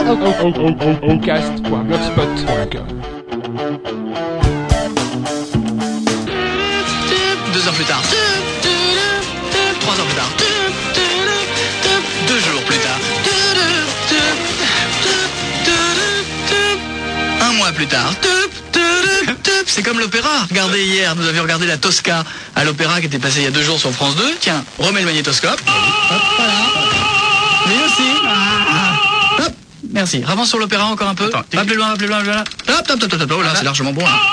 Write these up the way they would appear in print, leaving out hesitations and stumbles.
Oncast.blogspot.com. 2 heures plus tard, 3 heures plus tard, 2 jours plus tard, 1 mois plus tard. C'est comme l'opéra. Regardez, hier, nous avions regardé la Tosca à l'opéra qui était passée il y a 2 jours sur France 2. Tiens, remets le magnétoscope. Hop, voilà. Lui aussi. Hop, merci. Avance sur l'opéra encore un peu. Va plus loin, va plus loin, va plus loin. Hop, hop, hop, hop, hop. Oh là, c'est largement bon, là.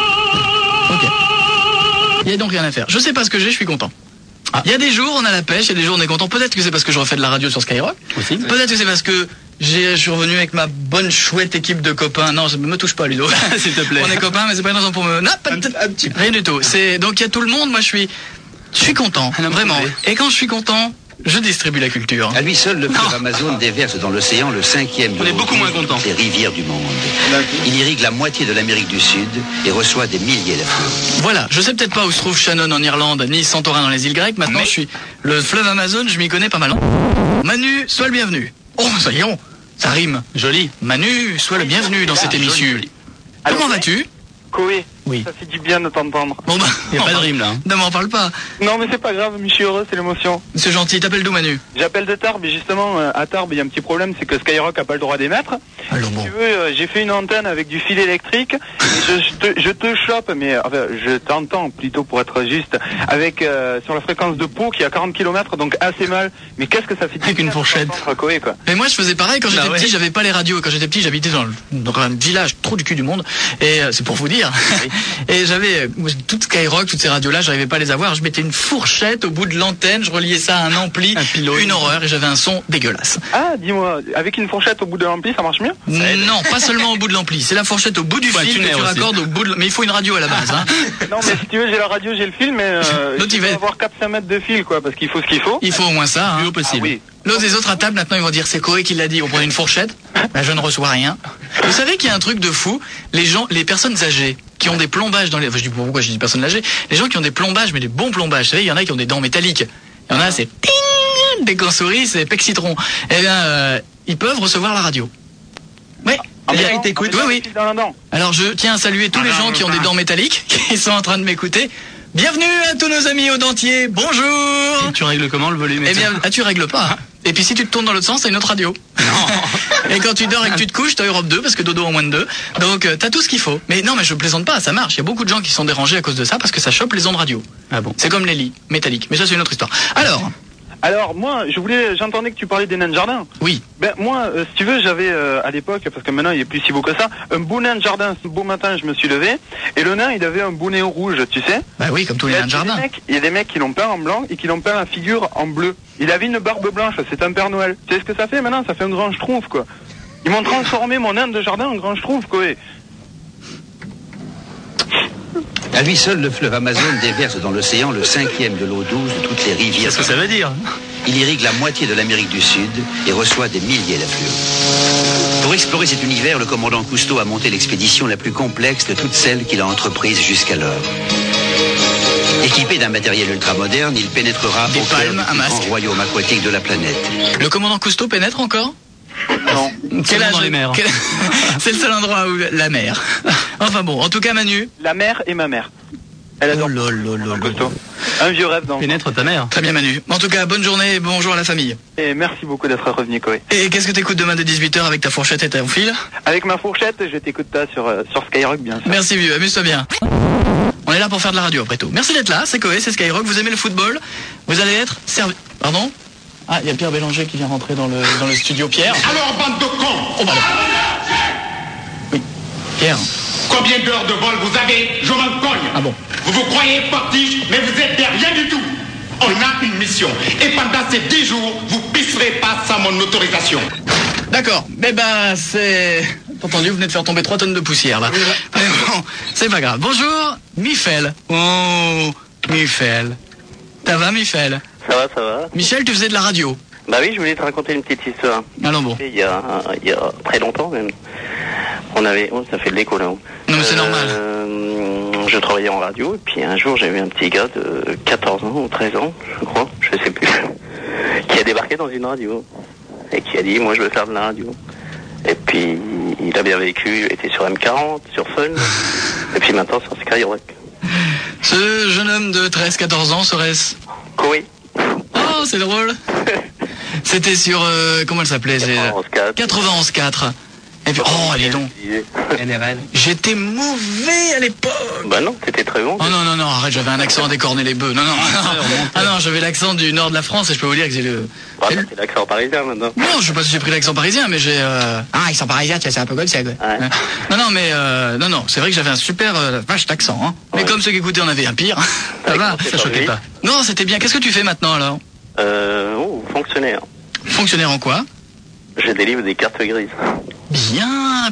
Ok. Il n'y a donc rien à faire. Je sais pas ce que j'ai, je suis content. Il y a des jours, on a la pêche, il y a des jours, on est content. Peut-être que c'est parce que je refais de la radio sur Skyrock. Aussi. Peut-être que c'est parce que je suis revenu avec ma bonne chouette équipe de copains. Non, ça me touche pas, Ludo. S'il te plaît. On est copains, mais c'est pas une raison pour me... Non, rien du tout. Donc il y a tout le monde, moi je suis content, vraiment. Et quand je suis content, je distribue la culture. À lui seul, le fleuve Amazon déverse dans l'océan le 5e de des rivières du monde. Il irrigue la moitié de l'Amérique du Sud et reçoit des milliers d'affluents. Voilà, je sais peut-être pas où se trouve Shannon en Irlande, ni Santorin dans les îles grecques. Maintenant, je suis le fleuve Amazon, je m'y connais pas mal. Manu, sois le bienvenu. Oh, soyons, ça rime. Joli. Manu, sois le bienvenu dans cette émission. Comment vas-tu? Koé, oui. Ça fait du bien de t'entendre. Bon bah, il n'y a pas de rime là. Ne m'en parle pas. Non mais c'est pas grave, mais je suis heureux, c'est l'émotion. C'est gentil, t'appelles d'où Manu? J'appelle de Tarbes, et justement à Tarbes il y a un petit problème, c'est que Skyrock a pas le droit d'émettre. Alors bon. Si tu veux, j'ai fait une antenne avec du fil électrique, et je te chope, mais enfin, je t'entends plutôt pour être juste, avec sur la fréquence de Pau qui est à 40 km, donc assez mal. Mais qu'est-ce que ça fait? Avec une fourchette. Koé, quoi. Mais moi je faisais pareil quand j'étais petit, j'avais pas les radios. Quand j'étais petit, j'habitais dans un village trop du cul du monde, et c'est pour vous dire. Oui. Et j'avais toute Skyrock, toutes ces radios-là, j'arrivais pas à les avoir. Je mettais une fourchette au bout de l'antenne, je reliais ça à un ampli, une horreur, et j'avais un son dégueulasse. Ah, dis-moi, avec une fourchette au bout de l'ampli, ça marche mieux? Non, pas seulement au bout de l'ampli. C'est la fourchette au bout du fil que tu raccordes au bout de... Mais il faut une radio à la base, hein. Non, mais si tu veux, j'ai la radio, j'ai le fil, mais il faut avoir 4-5 mètres de fil, quoi, parce qu'il faut ce qu'il faut. Il faut au moins ça, hein. Le plus haut possible. Ah, oui. L'autre des autres à table, maintenant, ils vont dire, c'est Koé qui l'a dit, on prenait une fourchette. Ben, je ne reçois rien. Vous savez qu'il y a un truc de fou. Les personnes âgées qui ont des plombages dans les... Enfin, je dis pourquoi je dis personnes âgées. Les gens qui ont des plombages, mais des bons plombages. Vous savez, il y en a qui ont des dents métalliques. Il y en a, c'est ting, des souris, c'est pec citron. Eh bien, ils peuvent recevoir la radio. Oui. Il t'écoute. Oui. Alors, je tiens à saluer tous les gens qui ont des dents métalliques, qui sont en train de m'écouter. Bienvenue à tous nos amis au dentier. Bonjour. Et tu règles comment le volume? Eh bien, tu règles pas. Et puis si tu te tournes dans l'autre sens, t'as une autre radio. Non. Et quand tu dors et que tu te couches, t'as Europe 2 parce que dodo en moins de 2. Donc t'as tout ce qu'il faut. Mais non, mais je plaisante pas, ça marche. Il y a beaucoup de gens qui sont dérangés à cause de ça parce que ça chope les ondes radio. Ah bon? C'est comme les lits métalliques. Mais ça c'est une autre histoire. Alors moi, j'entendais que tu parlais des nains de jardin. Oui. Ben moi, si tu veux, j'avais à l'époque, parce que maintenant il est plus si beau que ça, un beau nain de jardin. Ce beau matin, je me suis levé et le nain, il avait un bonnet rouge, tu sais. Bah oui, comme tous les nains de jardin. Il y a des mecs qui l'ont peint en blanc et qui l'ont peint la figure en bleu. Il avait une barbe blanche, c'est un Père Noël. Tu sais ce que ça fait maintenant? Ça fait un grand schtroumpf, quoi. Ils m'ont transformé mon nain de jardin en grand schtroumpf, quoi. À lui seul, le fleuve Amazon déverse dans l'océan le 5e de l'eau douce de toutes les rivières. Qu'est-ce que ça veut dire? Il irrigue la moitié de l'Amérique du Sud et reçoit des milliers d'affluents. Pour explorer cet univers, le commandant Cousteau a monté l'expédition la plus complexe de toutes celles qu'il a entreprises jusqu'alors. Équipé d'un matériel ultramoderne, il pénétrera au cœur du plus grand royaume aquatique de la planète. Le commandant Cousteau pénètre encore? Non. Quel âge dans les mers. C'est le seul endroit où la mer. Enfin bon, en tout cas Manu. La mère et ma mère. Elle adore. Cousteau. Un vieux rêve dans. Pénètre ta mère. Très bien Manu. En tout cas, bonne journée et bonjour à la famille. Et merci beaucoup d'être revenu, Koé. Et qu'est-ce que t'écoutes demain dès 18h avec ta fourchette et ton fil? Avec ma fourchette, je t'écoute ça sur Skyrock, bien sûr. Merci vieux, amuse-toi bien. On est là pour faire de la radio après tout. Merci d'être là, c'est Koé, c'est Skyrock. Vous aimez le football? Vous allez être servi... Pardon? Ah, il y a Pierre Bélanger qui vient rentrer dans le studio. Pierre. Alors, bande de cons! Oh, pardon. Oui. Pierre. Combien d'heures de vol vous avez? Je m'en cogne. Ah bon? Vous vous croyez sportif, mais vous êtes des rien du tout. On a une mission. Et pendant ces 10 jours, vous pisserez pas sans mon autorisation. D'accord. Mais ben, c'est... Entendu, vous venez de faire tomber 3 tonnes de poussière, là. Mais bon, c'est pas grave. Bonjour, Michel. Oh, Michel. Ça va, Michel? Ça va. Michel, tu faisais de la radio? Bah oui, je voulais te raconter une petite histoire. Allons bon. Il y a très longtemps même. On avait... Oh, ça fait de l'écho là. Non mais c'est normal. Je travaillais en radio et puis un jour j'ai vu un petit gars de 14 ans ou 13 ans, je crois, je sais plus, qui a débarqué dans une radio et qui a dit moi je veux faire de la radio. Et puis, il a bien vécu, il était sur M40, sur Fun, et puis maintenant sur Skyrock. Ce jeune homme de 13-14 ans serait-ce... Koé. Oh, c'est drôle. C'était sur... comment elle s'appelait? 91.4. Et puis, oh, allez donc. NRL. J'étais mauvais à l'époque. Bah non, t'étais très bon. Oh non, arrête, j'avais un accent à décorner les bœufs. Non. Ah non, j'avais l'accent du nord de la France et je peux vous dire que j'ai le... Bah, t'as l'accent parisien maintenant. Non, je sais pas si j'ai pris l'accent parisien, mais j'ai... Ah, accent parisien, tu sais, c'est un peu comme ça. Ouais. Non, mais... non, c'est vrai que j'avais un super vache d'accent. Hein. Mais Ouais. comme ceux qui écoutaient en avaient un pire. Ça va, ça choquait pas. Non, c'était bien. Qu'est-ce que tu fais maintenant alors? Fonctionnaire. Fonctionnaire en quoi? Je délivre des cartes grises. Bien.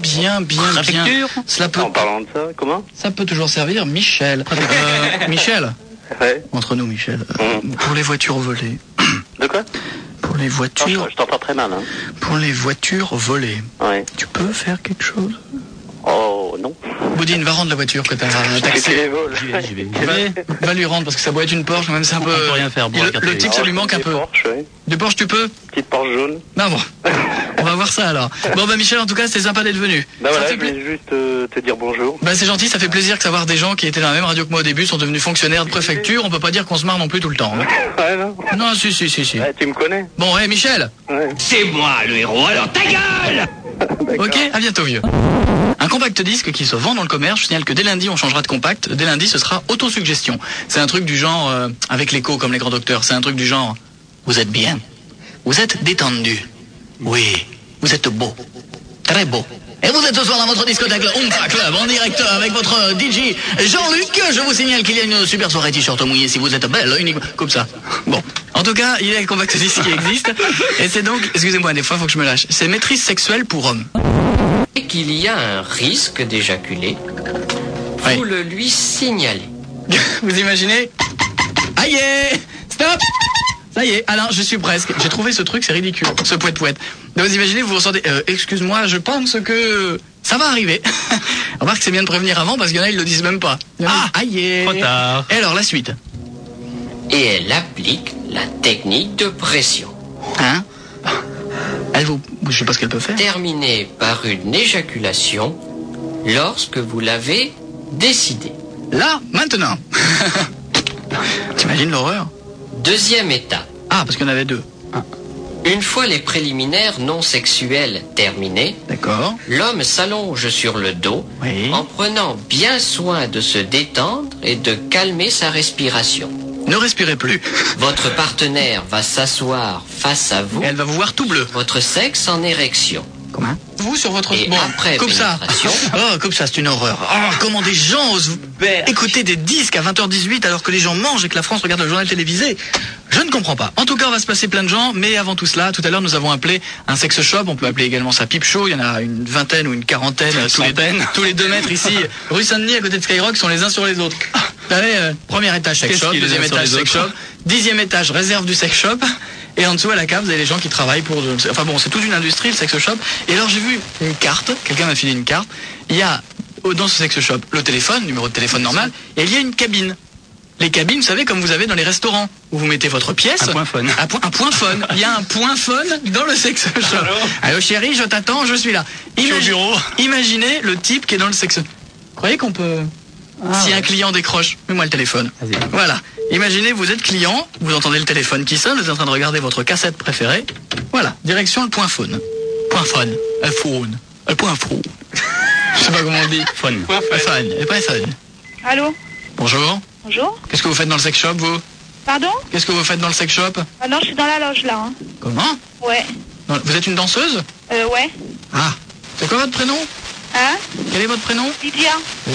Cela peut... En parlant de ça, comment? Ça peut toujours servir, Michel. Michel, Ouais. entre nous, Michel, pour les voitures volées. De quoi? Pour les Non, voitures... je t'entends très mal, hein. Pour les voitures volées. Ouais. Tu peux faire quelque chose? Oh, non. Boudine, va rendre la voiture que t'as taxée. les vols. J'y vais. Va lui rendre parce que ça doit être une Porsche, même c'est un peu... On peut rien faire, bon, le type, ça lui manque un peu. Porsche, ouais. Des Porsche, tu peux? Petite Porsche jaune. Non, bon. On va voir ça alors. Bon, bah Michel, en tout cas, c'était sympa d'être venu. Bah Ça voilà, fait je pla- voulais juste te dire bonjour. Bah c'est gentil, ça fait plaisir de savoir des gens qui étaient dans la même radio que moi au début sont devenus fonctionnaires de préfecture. On peut pas dire qu'on se marre non plus tout le temps. Hein. Ouais, non? Non, si. Ouais, tu me connais? Bon, Michel. Ouais. C'est moi le héros, alors ta gueule! Ok, à bientôt vieux. Un compact disque qui se vend dans le commerce. Je signale que dès lundi on changera de compact. Dès lundi ce sera autosuggestion. C'est un truc du genre, avec l'écho comme les grands docteurs, c'est un truc du genre, vous êtes bien, vous êtes détendu, oui, vous êtes beau, très beau. Et vous êtes ce soir dans votre discothèque le Oompa Club en direct avec votre DJ Jean-Luc. Je vous signale qu'il y a une super soirée t-shirt mouillé si vous êtes belle, uniquement comme ça. Bon, en tout cas, il y a le compact disque qui existe. Et c'est donc, excusez-moi, des fois faut que je me lâche. C'est maîtrise sexuelle pour hommes. Et qu'il y a un risque d'éjaculer, Oui. vous le lui signalez. Vous imaginez? Aïe, stop. Ça y est, alors je suis presque. J'ai trouvé ce truc, c'est ridicule, ce poète-poète. Donc vous imaginez, vous ressentez, excuse-moi, je pense que ça va arriver. Remarque que c'est bien de prévenir avant parce qu'il y en a, ils le disent même pas. Aïe. Trop tard. Et alors la suite? Et elle applique la technique de pression. Hein? Je sais pas ce qu'elle peut faire. Terminée par une éjaculation lorsque vous l'avez décidé. Là, maintenant. T'imagines l'horreur? Deuxième étape. Ah, parce qu'il y en avait deux. Une fois les préliminaires non sexuels terminés, D'accord. l'homme s'allonge sur le dos Oui. en prenant bien soin de se détendre et de calmer sa respiration. Ne respirez plus. Votre partenaire va s'asseoir face à vous, Et elle va vous voir tout bleu. votre sexe en érection. Comment? Vous sur votre... Et après comme ça. pénétration. Oh, comme ça, c'est une horreur. Oh, comment des gens osent écouter des disques à 20h18 alors que les gens mangent et que la France regarde le journal télévisé. Je ne comprends pas. En tout cas, on va se passer plein de gens, mais avant tout cela, tout à l'heure, nous avons appelé un sex shop. On peut appeler également ça pipe show. Il y en a une vingtaine ou une quarantaine, tous les 2 mètres ici. Rue Saint-Denis, à côté de Skyrock, sont les uns sur les autres. Vous savez, premier étage sex shop, deuxième étage sex shop, 10e étage réserve du sex shop. Et en dessous à la cave, vous avez les gens qui travaillent pour... Enfin bon, c'est toute une industrie, le sex shop. Et alors j'ai vu une carte, quelqu'un m'a filé une carte. Il y a dans ce sex shop le téléphone, numéro de téléphone normal, et il y a une cabine. Les cabines, vous savez, comme vous avez dans les restaurants, où vous mettez votre pièce. Un point phone. Un point phone. Il y a un point phone dans le sex shop. Allô chérie, je t'attends, je suis là. suis au bureau. Imaginez le type qui est dans le sex shop. Vous croyez qu'on peut... si un client décroche, mets-moi le téléphone. Vas-y. Voilà. Imaginez, vous êtes client, vous entendez le téléphone qui sonne, vous êtes en train de regarder votre cassette préférée. Voilà. Direction le point phone. Point phone. Un phone. Un point phone. Je sais pas comment on dit. Phone. Un phone. Et point phone. Allô? Bonjour. Bonjour? Qu'est-ce que vous faites dans le sex shop, vous? Pardon? Qu'est-ce que vous faites dans le sex shop? Ah non, je suis dans la loge là. Hein. Comment? Ouais. Vous êtes une danseuse? Ouais. Ah. C'est quoi votre prénom? Hein? Quel est votre prénom? Lydia?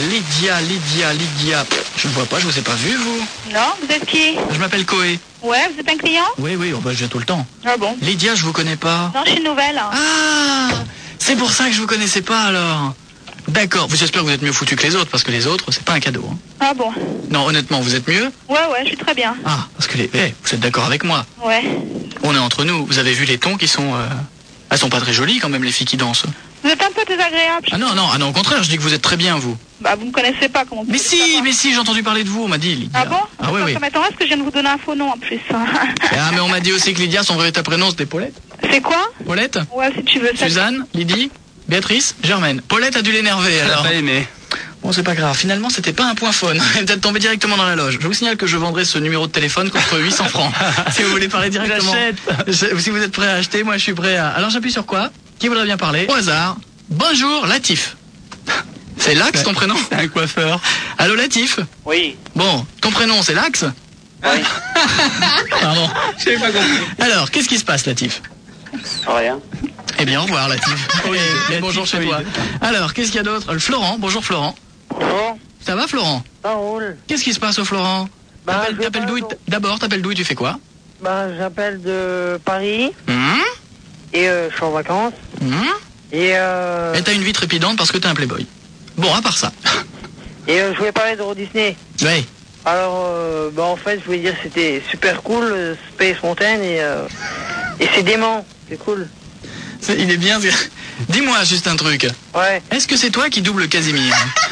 Lydia. Je ne vois pas, je vous ai pas vu, vous. Non, vous êtes qui? Je m'appelle Koé. Ouais, vous êtes un client? Oui, je viens tout le temps. Ah bon? Lydia, je vous connais pas. Non, je suis nouvelle. Hein. Ah, c'est pour ça que je vous connaissais pas alors. D'accord, j'espère que vous êtes mieux foutu que les autres, parce que les autres, c'est pas un cadeau. Hein. Ah bon? Non, honnêtement, vous êtes mieux? Ouais, je suis très bien. Ah, parce que vous êtes d'accord avec moi. Ouais. On est entre nous, vous avez vu les tons qui sont... Elles sont pas très jolies quand même, les filles qui dansent. Vous êtes un peu désagréable. Ah non, au contraire, je dis que vous êtes très bien, vous. Bah, vous me connaissez pas, comment vous Mais pouvez savoir? si, j'ai entendu parler de vous, on m'a dit, Lydia. Ah bon? Ah oui. Ça m'étonnerait parce que je viens de vous donner un faux nom en plus. Ah, mais on m'a dit aussi que Lydia, son véritable prénom, c'était Paulette. C'est quoi? Paulette? Ouais, si tu veux. Ça... Suzanne? Lydie? Béatrice, Germaine. Paulette a dû l'énerver, Elle a alors. pas aimé. Bon, c'est pas grave. Finalement, c'était pas un point phone. Elle est peut-être tombée directement dans la loge. Je vous signale que je vendrai ce numéro de téléphone contre 800 francs. Si vous voulez parler directement. Si vous êtes prêt à acheter, moi je suis prêt à... Alors j'appuie sur quoi? Qui voudrait bien parler? Au hasard. Bonjour, Latif. C'est Lax ton prénom? C'est un coiffeur. Allô, Latif? Oui. Bon, ton prénom c'est Lax? Oui. Pardon. J'ai pas compris. Alors, qu'est-ce qui se passe, Latif? Rien. Eh bien, au revoir, Latif. Et Latif, bonjour chez oui. toi. Alors, qu'est-ce qu'il y a d'autre? Florent, bonjour Florent. Bon, Ça va, Florent? ça roule. Qu'est-ce qui se passe au Florent? Bah, je T'appelles d'où? D'abord, t'appelles d'où et tu fais quoi? Bah, j'appelle de Paris et je suis en vacances. Et Et t'as une vie trépidante parce que t'es un playboy. Bon, à part ça. je voulais parler d'Euro Disney. Ouais. Alors, bah, en fait, je voulais dire que c'était super cool, Space Mountain, et c'est dément, c'est cool. Il est bien. Dis-moi juste un truc. Ouais. Est-ce que c'est toi qui double Casimir?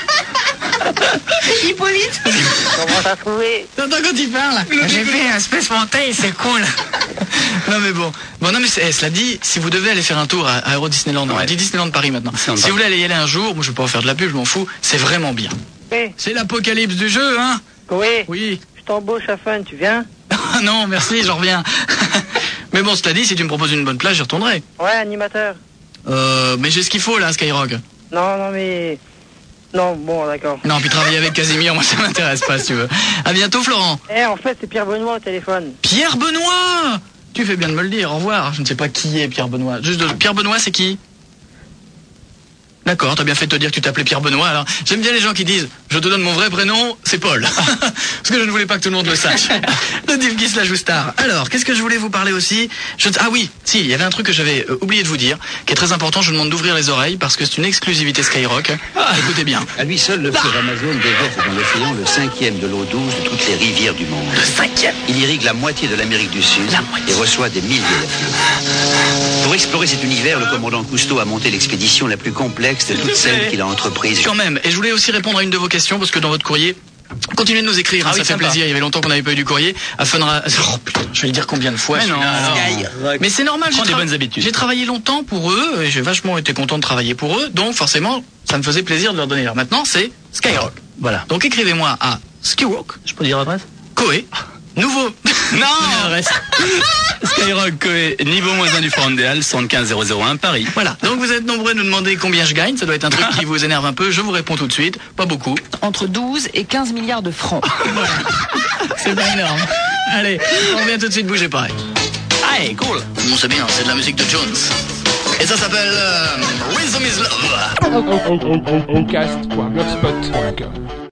Hippolyte. Comment t'as trouvé? T'entends quand il parle? J'ai fait un Space Mountain, c'est cool. Non mais bon. Bon non mais cela dit, si vous devez aller faire un tour à Euro Disneyland, on dit Disneyland Paris maintenant. Si vous voulez aller y aller un jour, moi je vais pas en faire de la pub, je m'en fous, c'est vraiment bien. Oui. C'est l'apocalypse du jeu, hein? Oui. Oui. Je t'embauche à Fun, tu viens? Non, merci, j'en reviens. Mais bon, cela dit, si tu me proposes une bonne place, j'y retournerai. Ouais, animateur. Mais j'ai ce qu'il faut là, Skyrock. Non, mais... Non, bon, d'accord. Non, puis travailler avec Casimir, moi ça m'intéresse pas si tu veux. À bientôt, Florent. En fait, c'est Pierre Benoît au téléphone. Pierre Benoît! Tu fais bien de me le dire, au revoir. Je ne sais pas qui est Pierre Benoît. Pierre Benoît, c'est qui? D'accord, t'as bien fait de te dire que tu t'appelais Pierre Benoît. Alors, j'aime bien les gens qui disent « Je te donne mon vrai prénom, c'est Paul. » Parce que je ne voulais pas que tout le monde le sache. Le Div Guy slash Star. Alors, qu'est-ce que je voulais vous parler aussi? Ah oui, si, il y avait un truc que j'avais oublié de vous dire, qui est très important, je vous demande d'ouvrir les oreilles, parce que c'est une exclusivité Skyrock. Écoutez bien. À lui seul, le fleuve Amazon déverse dans l'océan le 5e de l'eau douce de toutes les rivières du monde. Le 5e. Il irrigue la moitié de l'Amérique du Sud et reçoit des milliers d'affluents. Pour explorer cet univers, le commandant Cousteau a monté l'expédition la plus complexe de toutes celles qu'il a entreprises. Quand même, et je voulais aussi répondre à une de vos questions, parce que dans votre courrier, continuez de nous écrire, ça fait plaisir, il y avait longtemps qu'on n'avait pas eu du courrier. Oh putain, je vais le dire combien de fois. Mais non, mais c'est normal, Prends des bonnes habitudes. J'ai travaillé longtemps pour eux, et j'ai vachement été content de travailler pour eux, donc forcément, ça me faisait plaisir de leur donner. Alors maintenant, c'est Skyrock. Voilà. Donc écrivez-moi à Skyrock, Je peux dire l'adresse? Coé, nouveau... Non. Skyrock Coé, niveau -1 du Forum des Halles, 75 001 Paris. Voilà, donc vous êtes nombreux à nous demander combien je gagne, ça doit être un truc qui vous énerve un peu, je vous réponds tout de suite, pas beaucoup. Entre 12 et 15 milliards de francs. Voilà. C'est pas énorme. Allez, on revient tout de suite, bougez pas. Allez, cool. Bon, c'est bien, c'est de la musique de Jones. Et ça s'appelle Rhythm is Love. Oncast.blogspot.com